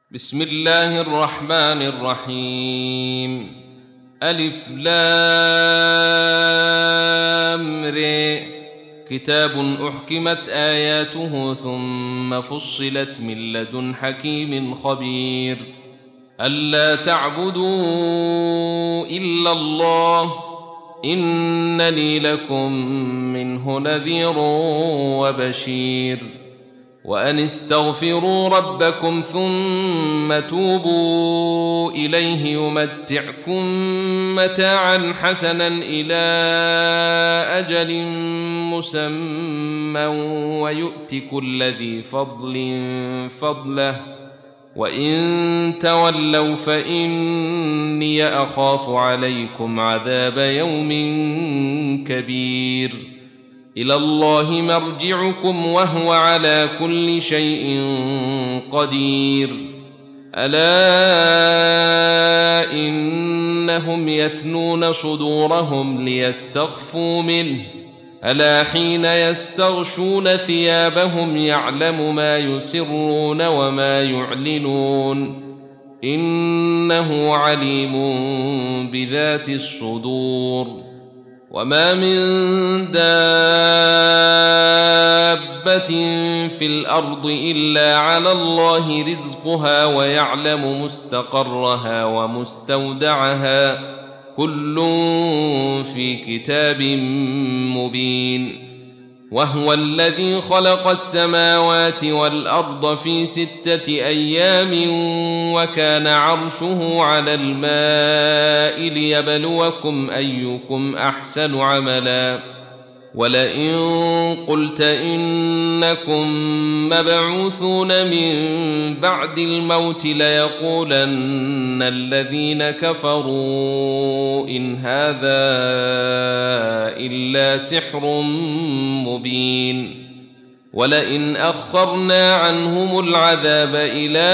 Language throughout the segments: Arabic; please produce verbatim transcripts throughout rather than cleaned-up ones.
بسم الله الرحمن الرحيم. ألف لام ر. كتاب أحكمت آياته ثم فصلت من لدن حكيم خبير. ألا تعبدوا إلا الله إنني لكم منه نذير وبشير. وأن استغفروا ربكم ثم توبوا إليه يمتعكم متاعا حسنا إلى أجل مسمى ويؤت كل ذي فضل فضله وإن تولوا فإني أخاف عليكم عذاب يوم كبير. إلى الله مرجعكم وهو على كل شيء قدير. ألا إنهم يثنون صدورهم ليستخفوا منه ألا حين يستغشون ثيابهم يعلم ما يسرون وما يعلنون إنه عليم بذات الصدور. وما من دابة في الأرض إلا على الله رزقها ويعلم مستقرها ومستودعها كل في كتاب مبين. وهو الذي خلق السماوات والأرض في ستة أيام وكان عرشه على الماء ليبلوكم أيكم أحسن عملا. ولئن قلت إنكم مبعوثون من بعد الموت ليقولن الذين كفروا إن هذا إلا سحر مبين. ولئن أخرنا عنهم العذاب إلى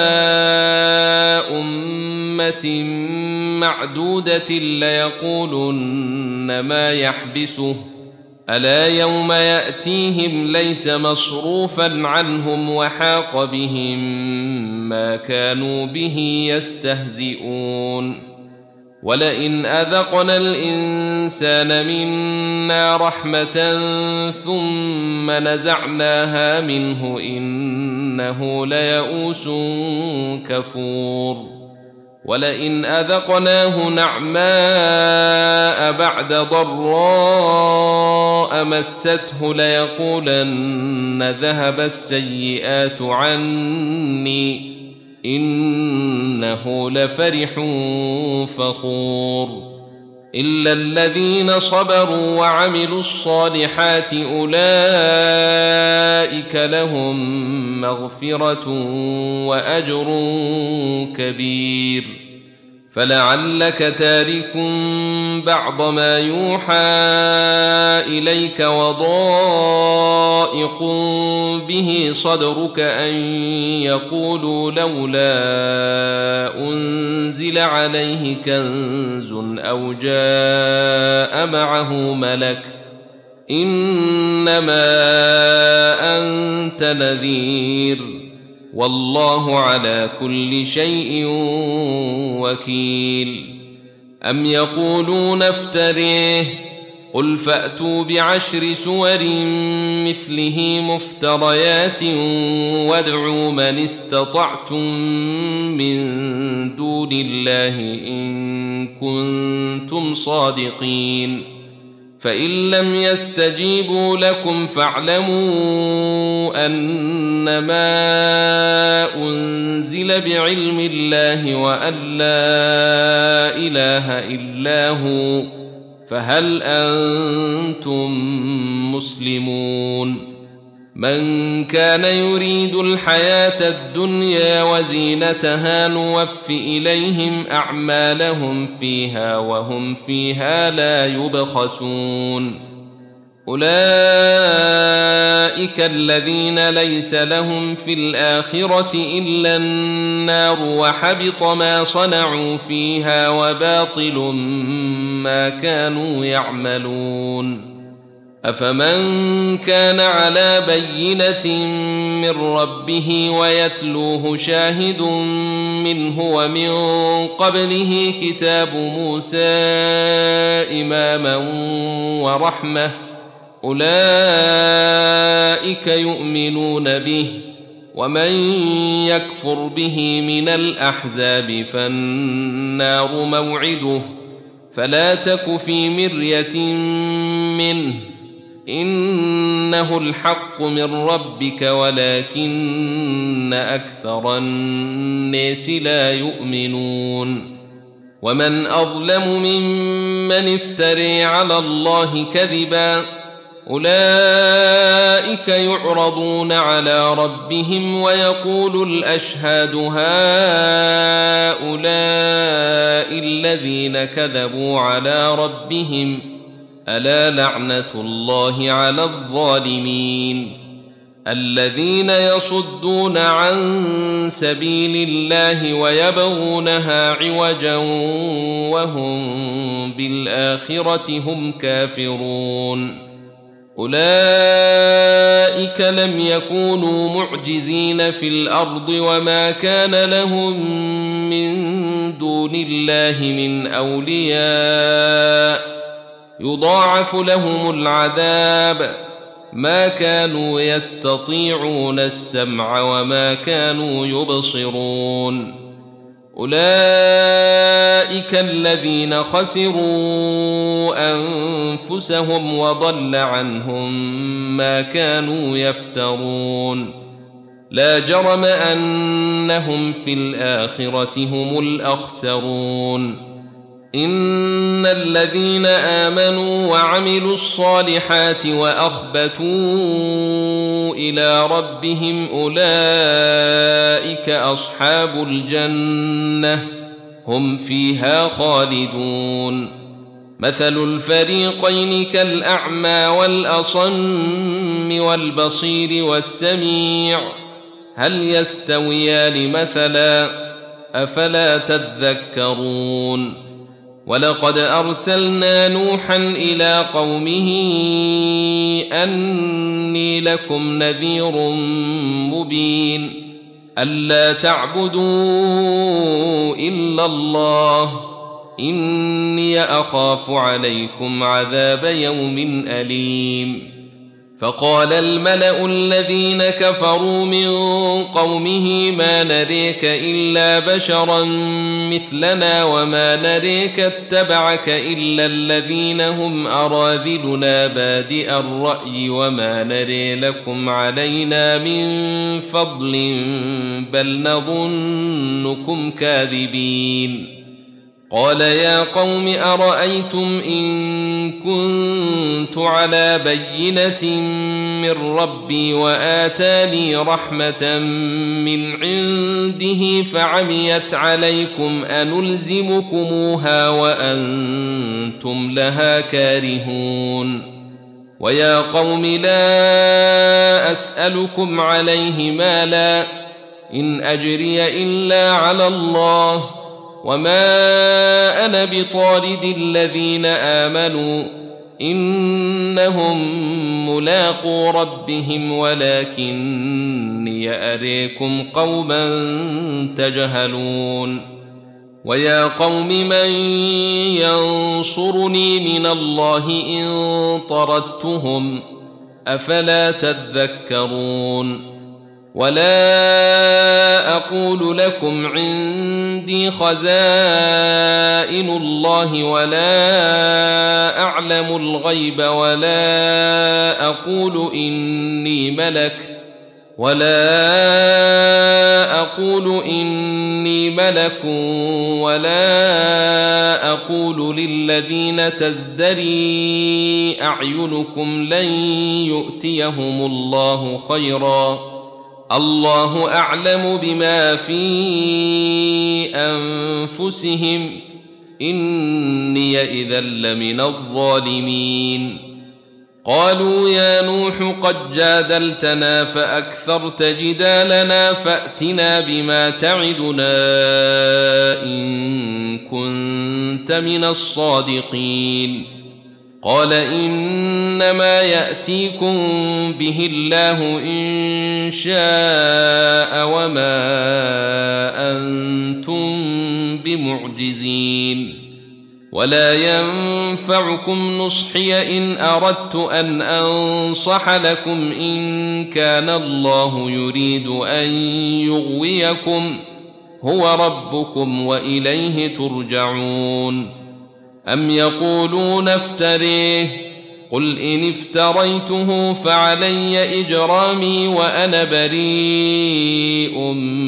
أمة معدودة ليقولن ما يحبسه ألا يوم يأتيهم ليس مصروفا عنهم وحاق بهم ما كانوا به يستهزئون. ولئن أذقنا الإنسان منا رحمة ثم نزعناها منه إنه ليئوس كفور. ولئن أذقناه نعماء بعد ضراء مسته ليقولن ذهب السيئات عني إنه لفرح فخور. إلا الذين صبروا وعملوا الصالحات أولئك لهم مغفرة وأجر كبير. فلعلك تارك بعض ما يوحى إليك وضائق به صدرك أن يقولوا لولا أنزل عليه كنز أو جاء معه ملك إنما أنت نذير والله على كل شيء وكيل. أم يقولون افتريه قل فأتوا بعشر سور مثله مفتريات وادعوا من استطعتم من دون الله إن كنتم صادقين. فإن لم يستجيبوا لكم فاعلموا أنما أنزل بعلم الله وأن لا إله إلا هو فهل أنتم مسلمون. من كان يريد الحياة الدنيا وزينتها نوف إليهم أعمالهم فيها وهم فيها لا يبخسون. أولئك الذين ليس لهم في الآخرة إلا النار وحبط ما صنعوا فيها وباطل ما كانوا يعملون. أفمن كان على بينة من ربه ويتلوه شاهد منه ومن قبله كتاب موسى إماما ورحمة أولئك يؤمنون به ومن يكفر به من الأحزاب فالنار موعده فلا تك في مرية منه إنه الحق من ربك ولكن أكثر الناس لا يؤمنون ومن أظلم ممن افتري على الله كذبا أولئك يعرضون على ربهم ويقول الأشهاد هؤلاء الذين كذبوا على ربهم ألا لعنة الله على الظالمين الذين يصدون عن سبيل الله ويبغونها عوجا وهم بالآخرة هم كافرون أولئك لم يكونوا معجزين في الأرض وما كان لهم من دون الله من أولياء يضاعف لهم العذاب ما كانوا يستطيعون السمع وما كانوا يبصرون أولئك الذين خسروا أنفسهم وضل عنهم ما كانوا يفترون لا جرم أنهم في الآخرة هم الأخسرون إن الذين آمنوا وعملوا الصالحات وأخبتوا إلى ربهم أولئك أصحاب الجنة هم فيها خالدون مثل الفريقين كالأعمى والأصم والبصير والسميع هل يستويان مثلا أفلا تذكرون ولقد أرسلنا نوحا إلى قومه أني لكم نذير مبين ألا تعبدوا إلا الله إني أخاف عليكم عذاب يوم أليم فقال الملأ الذين كفروا من قومه ما نريك إلا بشرا مثلنا وما نريك اتبعك إلا الذين هم أراذلنا بادئ الرأي وما نري لكم علينا من فضل بل نظنكم كاذبين قال يا قوم أرأيتم إن كنت على بينة من ربي وآتاني رحمة من عنده فعميت عليكم أنلزمكموها وأنتم لها كارهون ويا قوم لا أسألكم عليه مالا إن أجري إلا على الله وما أنا بطارد الذين آمنوا إنهم ملاقو ربهم ولكني أريكم قوما تجهلون ويا قوم من ينصرني من الله إن طردتهم أفلا تذكرون ولا أقول لكم عندي خزائن الله ولا أعلم الغيب ولا أقول إني ملك ولا أقول إني ملك ولا أقول للذين تزدري أعينكم لن يؤتيهم الله خيرا الله أعلم بما في أنفسهم إني إذا لمن الظالمين قالوا يا نوح قد جادلتنا فأكثرت جدالنا فأتنا بما تعدنا إن كنت من الصادقين قال إنما يأتيكم به الله إن شاء وما أنتم بمعجزين ولا ينفعكم نصحي إن أردت أن أنصح لكم إن كان الله يريد أن يغويكم هو ربكم وإليه ترجعون أم يقولون افتريه قل إن افتريته فعلي إجرامي وأنا بريء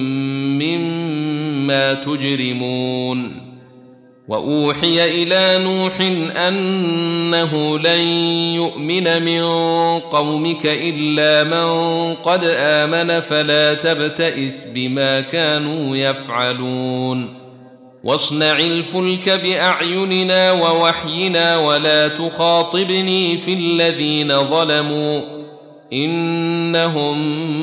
مما تجرمون وأوحي إلى نوح أنه لن يؤمن من قومك إلا من قد آمن فلا تبتئس بما كانوا يفعلون واصنع الفلك بأعيننا ووحينا ولا تخاطبني في الذين ظلموا إنهم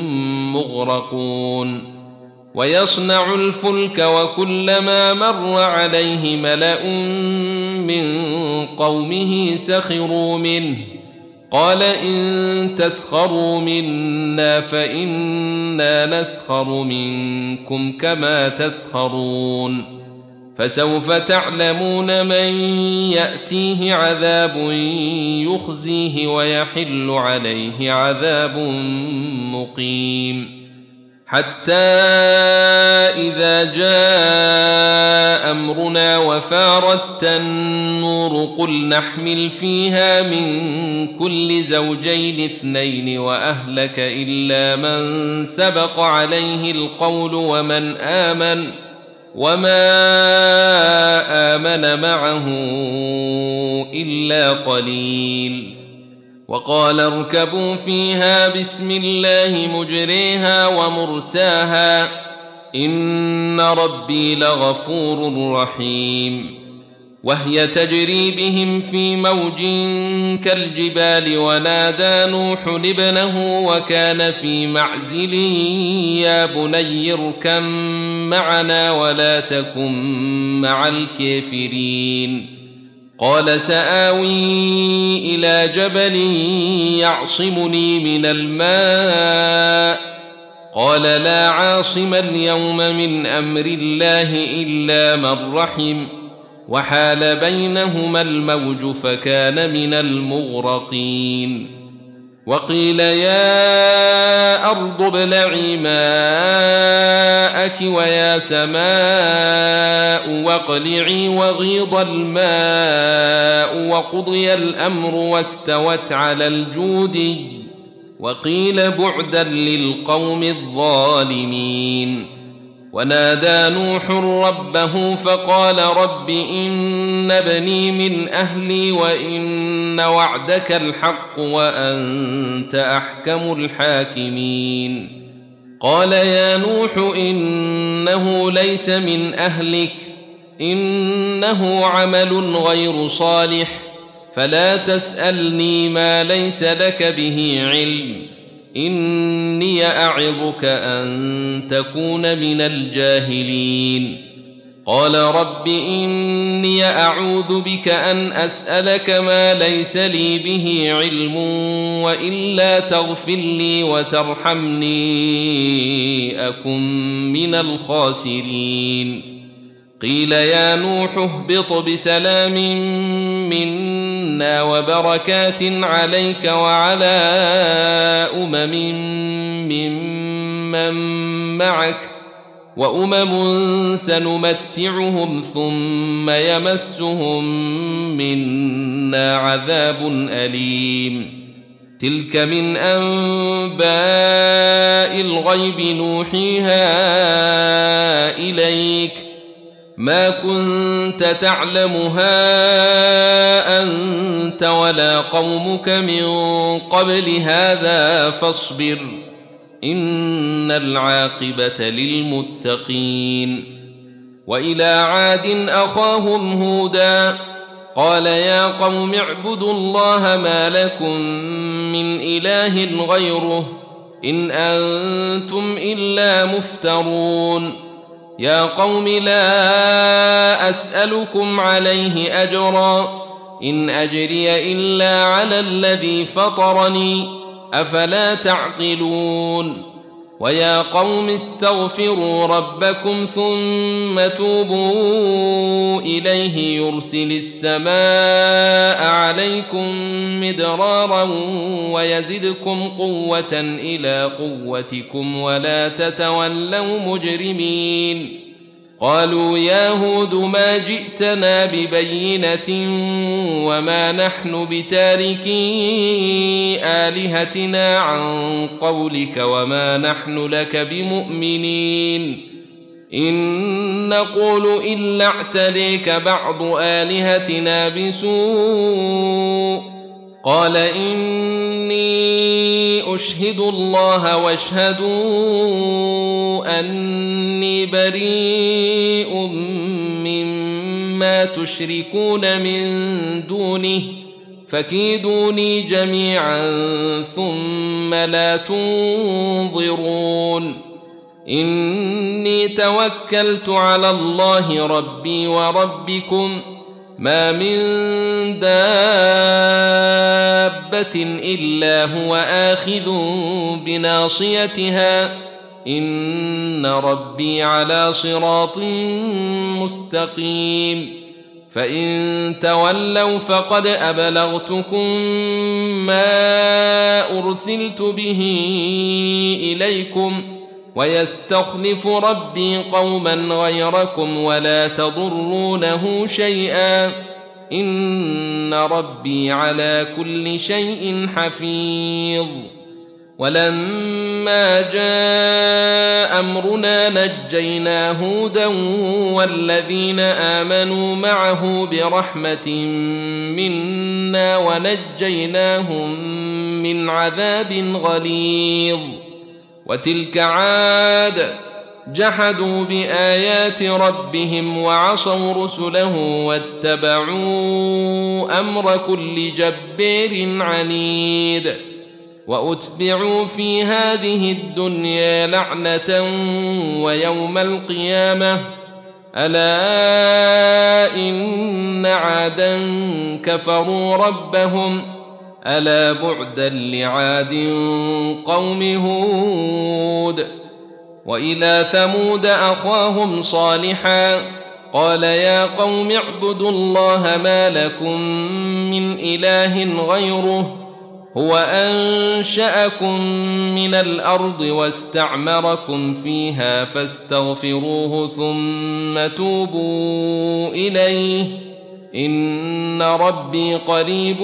مغرقون ويصنع الفلك وكلما مر عليه ملأ من قومه سخروا منه قال إن تسخروا منا فإنا نسخر منكم كما تسخرون فسوف تعلمون من يأتيه عذاب يخزيه ويحل عليه عذاب مقيم حتى إذا جاء أمرنا وفارت النور قل نحمل فيها من كل زوجين اثنين وأهلك إلا من سبق عليه القول ومن آمن وما آمن معه إلا قليل وقال اركبوا فيها بسم الله مجريها ومرساها إن ربي لغفور رحيم وهي تجري بهم في موج كالجبال ونادى نوح ابنه وكان في معزل يا بني اركب معنا ولا تكن مع الكافرين قال سآوي إلى جبل يعصمني من الماء قال لا عاصم اليوم من أمر الله إلا من رحم وحال بينهما الموج فكان من المغرقين وقيل يا أرض ابلعي ماءك ويا سماء واقلعي وغيض الماء وقضي الأمر واستوت على الجودي وقيل بعدا للقوم الظالمين ونادى نوح ربه فقال رب إن ابني من أهلي وإن وعدك الحق وأنت أحكم الحاكمين قال يا نوح إنه ليس من أهلك إنه عمل غير صالح فلا تسألني ما ليس لك به علم إني أعظك أن تكون من الجاهلين قال رب إني أعوذ بك أن أسألك ما ليس لي به علم وإلا تغفر لي وترحمني أكن من الخاسرين قيل يا نوح اهبط بسلام منا وبركات عليك وعلى أمم ممن معك وأمم سنمتعهم ثم يمسهم منا عذاب أليم تلك من أنباء الغيب نوحيها إليك ما كنت تعلمها أنت ولا قومك من قبل هذا فاصبر إن العاقبة للمتقين وإلى عاد أخاهم هودا قال يا قوم اعبدوا الله ما لكم من إله غيره إن أنتم إلا مفترون يا قوم لا أسألكم عليه أجرا إن أجري إلا على الذي فطرني أفلا تعقلون ويا قوم استغفروا ربكم ثم توبوا إليه يرسل السماء عليكم مدرارا ويزدكم قوة إلى قوتكم ولا تتولوا مجرمين قالوا يا هود ما جئتنا ببينة وما نحن بتاركي آلهتنا عن قولك وما نحن لك بمؤمنين إن نقول إلا اعتريك بعض آلهتنا بسوء قال إني أشهد الله واشهدوا أني بريء مما تشركون من دونه فكيدوني جميعا ثم لا تنظرون إني توكلت على الله ربي وربكم ما من دابة إلا هو آخذ بناصيتها إن ربي على صراط مستقيم فإن تولوا فقد أبلغتكم ما أرسلت به إليكم ويستخلف ربي قوما غيركم ولا تضرونه شيئا إن ربي على كل شيء حفيظ ولما جاء أمرنا نجينا هودا والذين آمنوا معه برحمة منا ونجيناهم من عذاب غليظ وتلك عاد جحدوا بآيات ربهم وعصوا رسله واتبعوا أمر كل جبار عنيد وأتبعوا في هذه الدنيا لعنة ويوم القيامة ألا إن عادا كفروا ربهم ألا بعدا لعاد قوم هود وإلى ثمود أخاهم صالحا قال يا قوم اعبدوا الله ما لكم من إله غيره هو أنشأكم من الأرض واستعمركم فيها فاستغفروه ثم توبوا إليه إن ربي قريب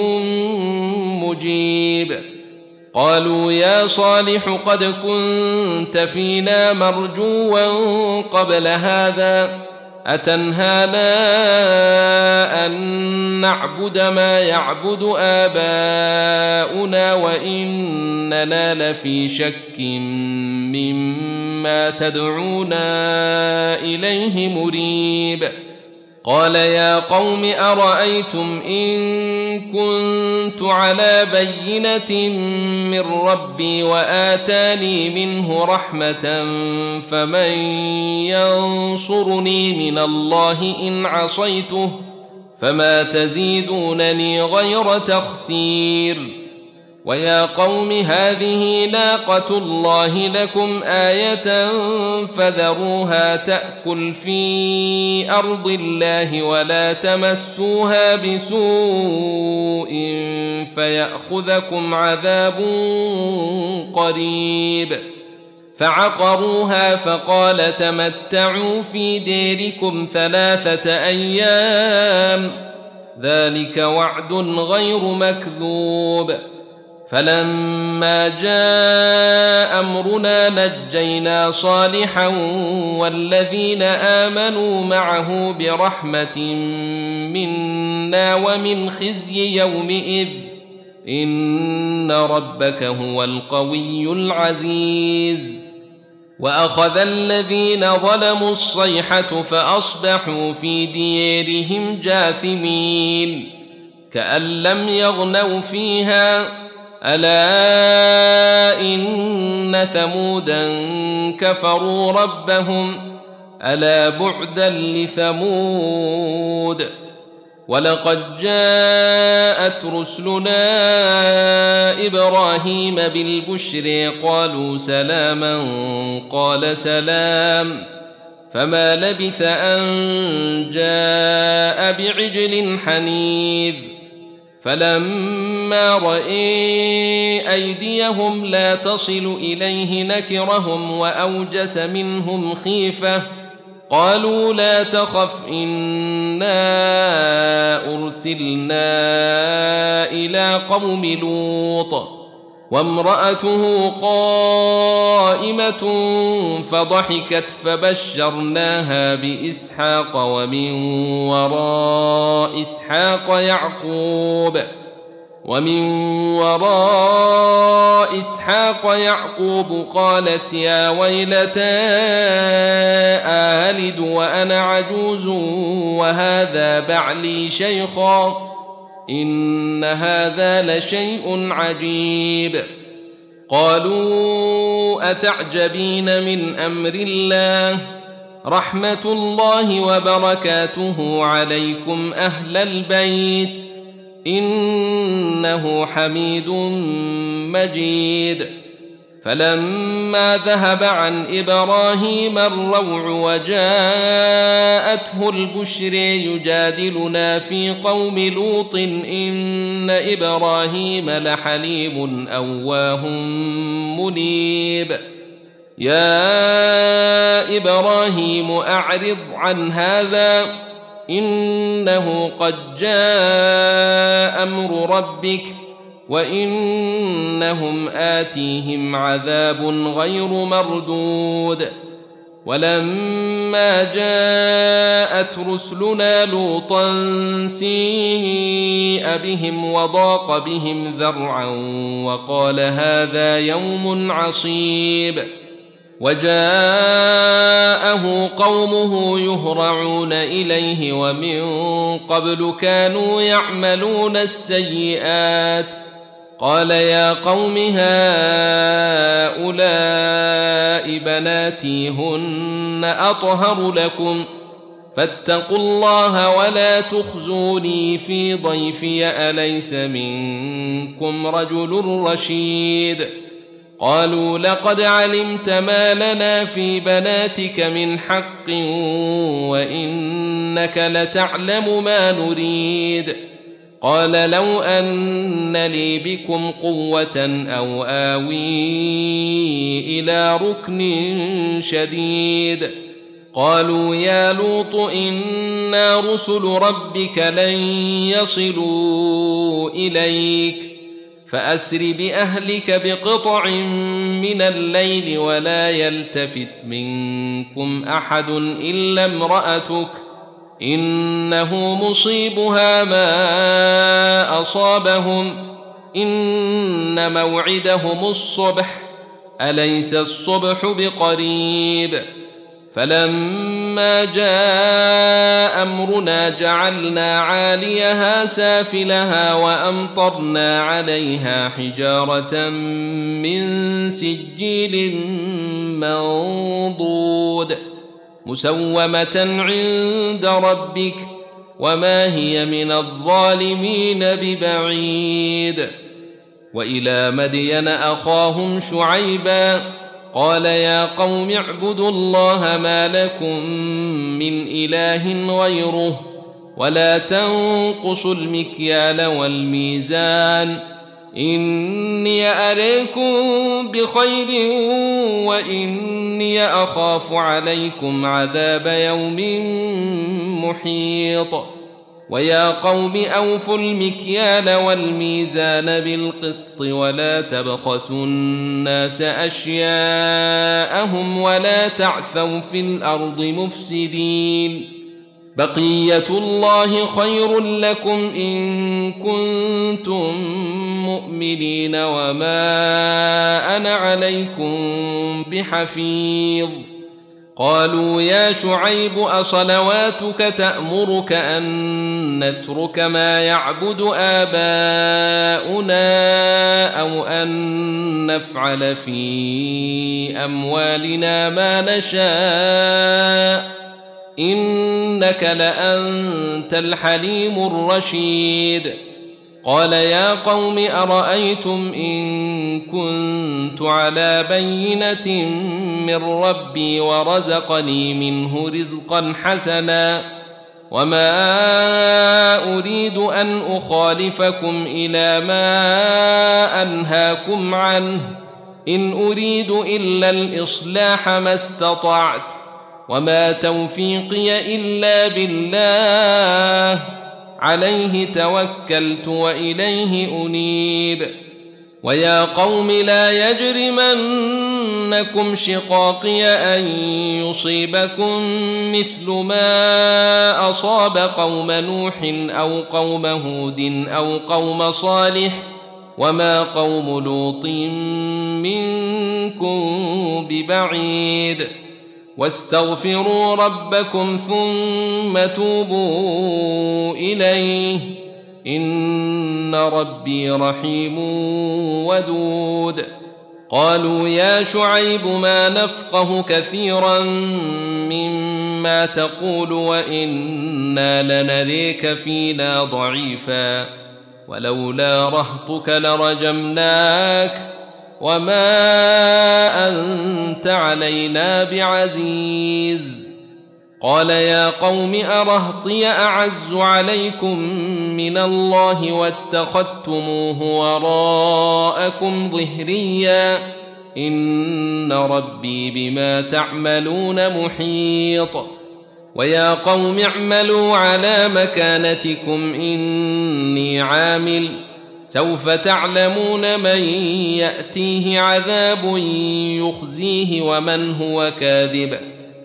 مجيب قالوا يا صالح قد كنت فينا مرجوا قبل هذا أتنهانا أن نعبد ما يعبد آباؤنا وإننا لفي شك مما تدعونا إليه مريب قال يا قوم أرأيتم إن كنت على بينة من ربي وآتاني منه رحمة فمن ينصرني من الله إن عصيته فما تزيدونني غير تخسير ويا قوم هذه ناقة الله لكم آية فذروها تأكل في أرض الله ولا تمسوها بسوء فيأخذكم عذاب قريب فعقروها فقال تمتعوا في ديركم ثلاثة أيام ذلك وعد غير مكذوب فلما جاء أمرنا نجينا صالحا والذين آمنوا معه برحمة منا ومن خزي يومئذ إن ربك هو القوي العزيز وأخذ الذين ظلموا الصيحة فأصبحوا في ديارهم جاثمين كأن لم يغنوا فيها ألا إن ثمودا كفروا ربهم ألا بعدا لثمود ولقد جاءت رسلنا إبراهيم بالبشر قالوا سلاما قال سلام فما لبث أن جاء بعجل حنيذ فلما رأى أيديهم لا تصل إليه نكرهم وأوجس منهم خيفة قالوا لا تخف إنا أرسلنا إلى قوم لوط وامرأته قائمة فضحكت فبشرناها بإسحاق ومن وراء إسحاق يعقوب ومن وراء إسحاق يعقوب قالت يا ويلتى آلد وأنا عجوز وهذا بعلي شيخا إن هذا لشيء عجيب قالوا أتعجبين من أمر الله رحمة الله وبركاته عليكم أهل البيت إنه حميد مجيد فلما ذهب عن إبراهيم الروع وجاءته البشر يجادلنا في قوم لوط إن إبراهيم لحليم أواه منيب يا إبراهيم أعرض عن هذا إنه قد جاء أمر ربك وإنهم آتيهم عذاب غير مردود ولما جاءت رسلنا لوطا سيء بهم وضاق بهم ذرعا وقال هذا يوم عصيب وجاءه قومه يهرعون إليه ومن قبل كانوا يعملون السيئات قال يا قوم هؤلاء بناتي هن أطهر لكم فاتقوا الله ولا تخزوني في ضيفي أليس منكم رجل رشيد قالوا لقد علمت ما لنا في بناتك من حق وإنك لتعلم ما نريد قال لو أن لي بكم قوة أو آوي إلى ركن شديد قالوا يا لوط إنا رسل ربك لن يصلوا إليك فأسر بأهلك بقطع من الليل ولا يلتفت منكم أحد إلا امرأتك إنه مصيبها ما أصابهم إن موعدهم الصبح أليس الصبح بقريب فلما جاء أمرنا جعلنا عاليها سافلها وأمطرنا عليها حجارة من سجيل منضود مسومة عند ربك وما هي من الظالمين ببعيد وإلى مدين أخاهم شعيبا قال يا قوم اعبدوا الله ما لكم من إله غيره ولا تنقصوا المكيال والميزان إني أريكم بخير وإني أخاف عليكم عذاب يوم محيط ويا قوم أوفوا المكيال والميزان بالقسط ولا تبخسوا الناس أشياءهم ولا تعثوا في الأرض مفسدين بقية الله خير لكم إن كنتم مؤمنين وما أنا عليكم بحفيظ قالوا يا شعيب أصلواتك تأمرك أن نترك ما يعبد آباؤنا أو أن نفعل في أموالنا ما نشاء إنك إنك لأنت الحليم الرشيد. قال يا قوم أرأيتم إن كنت على بينة من ربي ورزقني منه رزقا حسنا وما أريد أن أخالفكم إلى ما أنهاكم عنه إن أريد إلا الإصلاح ما استطعت وما توفيقي إلا بالله عليه توكلت وإليه أنيب. ويا قوم لا يجرمنكم شقاقي أن يصيبكم مثل ما أصاب قوم نوح أو قوم هود أو قوم صالح وما قوم لوط منكم ببعيد. واستغفروا ربكم ثم توبوا إليه إن ربي رحيم ودود. قالوا يا شعيب ما نفقه كثيرا مما تقول وإنا لنريك فينا ضعيفا ولولا رهطك لرجمناك وما أنت علينا بعزيز. قال يا قوم أرهطي أعز عليكم من الله واتخذتموه وراءكم ظهريا إن ربي بما تعملون محيط. ويا قوم اعملوا على مكانتكم إني عامل سوف تعلمون من يأتيه عذاب يخزيه ومن هو كاذب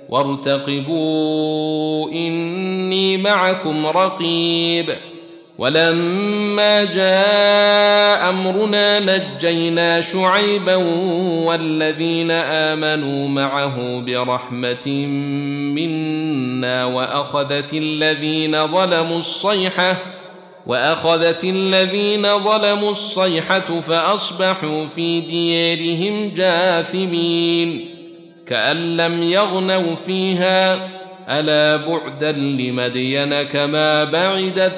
وارتقبوا إني معكم رقيب. ولما جاء أمرنا نجينا شعيبا والذين آمنوا معه برحمة منا وأخذت الذين ظلموا الصيحة وأخذت الذين ظلموا الصيحة فأصبحوا في ديارهم جاثمين كأن لم يغنوا فيها ألا بعدا لمدين كما بعدت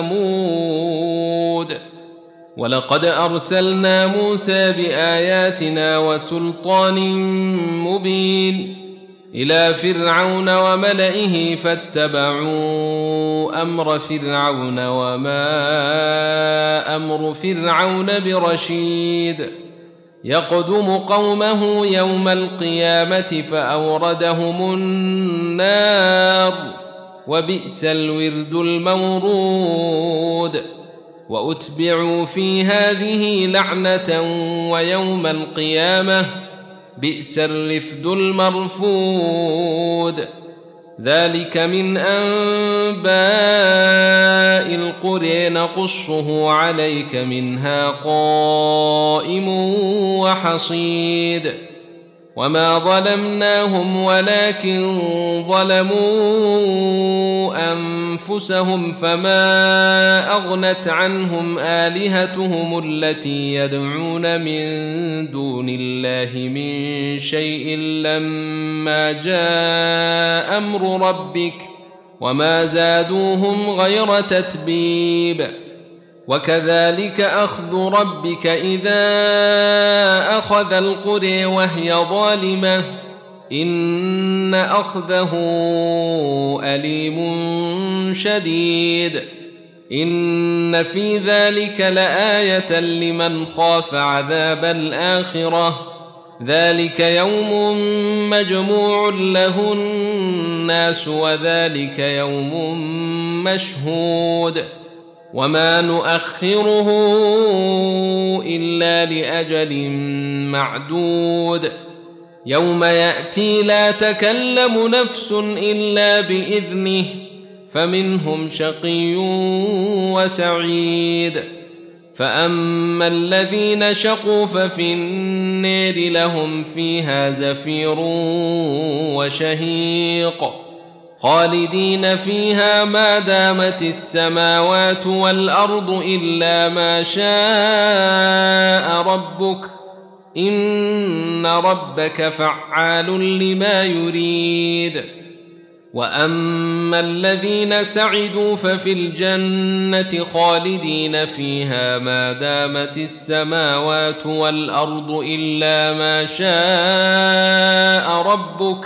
ثمود. ولقد أرسلنا موسى بآياتنا وسلطان مبين إلى فرعون وملئه فاتبعوا أمر فرعون وما أمر فرعون برشيد. يقدم قومه يوم القيامة فأوردهم النار وبئس الورد المورود. وأتبعوا في هذه لعنة ويوم القيامة بئس الرفد المرفود. ذلك من أنباء القرى نقصه عليك منها قائم وحصيد. وما ظلمناهم ولكن ظلموا أنفسهم فما أغنت عنهم آلهتهم التي يدعون من دون الله من شيء لما جاء أمر ربك وما زادوهم غير تتبيب. وكذلك أخذ ربك إذا أخذ القرى وهي ظالمة إن أخذه أليم شديد. إن في ذلك لآية لمن خاف عذاب الآخرة ذلك يوم مجموع له الناس وذلك يوم مشهود وما نؤخره إلا لأجل معدود. يوم يأتي لا تكلم نفس إلا بإذنه فمنهم شقي وسعيد. فأما الذين شقوا ففي النار لهم فيها زفير وشهيق خالدين فيها ما دامت السماوات والأرض إلا ما شاء ربك إن ربك فعال لما يريد. وأما الذين سعدوا ففي الجنة خالدين فيها ما دامت السماوات والأرض إلا ما شاء ربك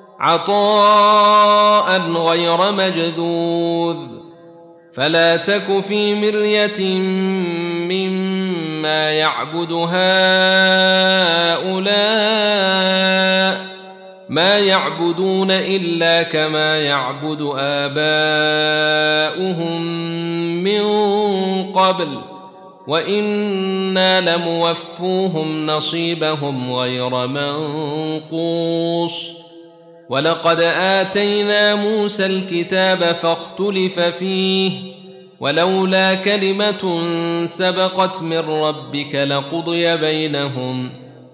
عطاء غير مجذوذ فلا تك في مرية مما يعبد هؤلاء ما يعبدون إلا كما يعبد آباؤهم من قبل وإنا لموفوهم نصيبهم غير منقوص ولقد آتينا موسى الكتاب فاختلف فيه ولولا كلمة سبقت من ربك لقضي بينهم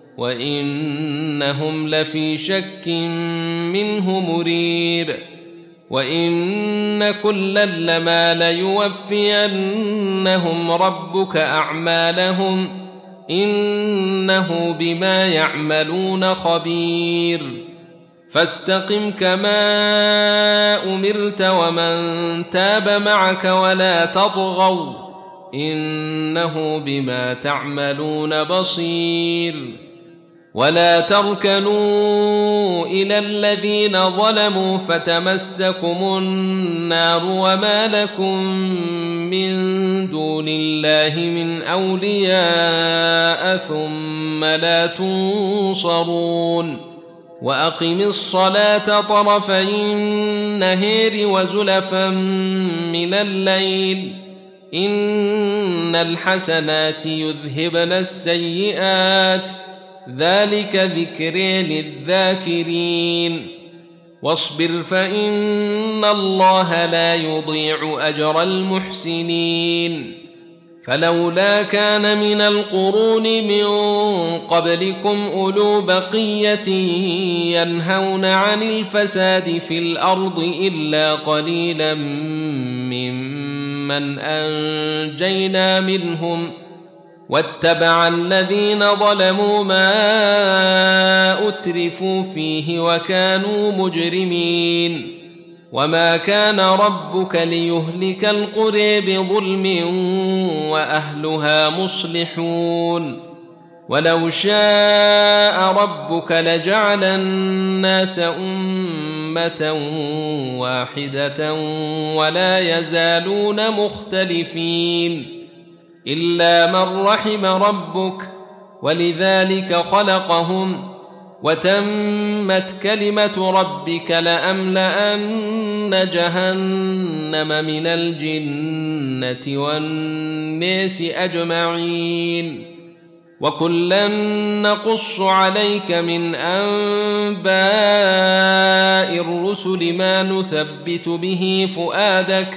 وإنهم لفي شك منه مريب وإن كلا لما ليوفينهم ربك أعمالهم إنه بما يعملون خبير فاستقم كما أمرت ومن تاب معك ولا تطغوا إنه بما تعملون بصير ولا تركنوا إلى الذين ظلموا فتمسكم النار وما لكم من دون الله من أولياء ثم لا تنصرون وأقم الصلاة طرفي النهار وزلفا من الليل إن الحسنات يذهبن السيئات ذلك ذكر للذاكرين واصبر فإن الله لا يضيع أجر المحسنين فلولا كان من القرون من قبلكم أولو بقية ينهون عن الفساد في الأرض إلا قليلا ممن أنجينا منهم واتبع الذين ظلموا ما أترفوا فيه وكانوا مجرمين وما كان ربك ليهلك القرى بظلم وأهلها مصلحون ولو شاء ربك لجعل الناس أمة واحدة ولا يزالون مختلفين إلا من رحم ربك ولذلك خلقهم وتمت كلمة ربك لأملأن جهنم من الجنة والناس أجمعين وكلا نقص عليك من أنباء الرسل ما نثبت به فؤادك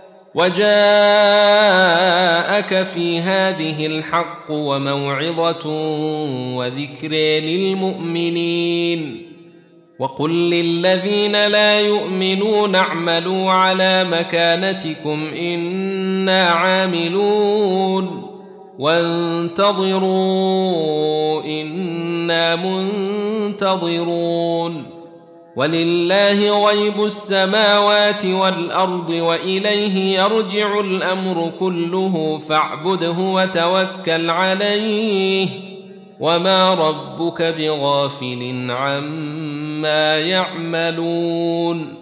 وجاءك في هذه الحق وموعظة وذكر للمؤمنين وقل للذين لا يؤمنون اعملوا على مكانتكم إنا عاملون وانتظروا إنا منتظرون ولله غيب السماوات والأرض وإليه يرجع الأمر كله فاعبده وتوكل عليه وما ربك بغافل عما يعملون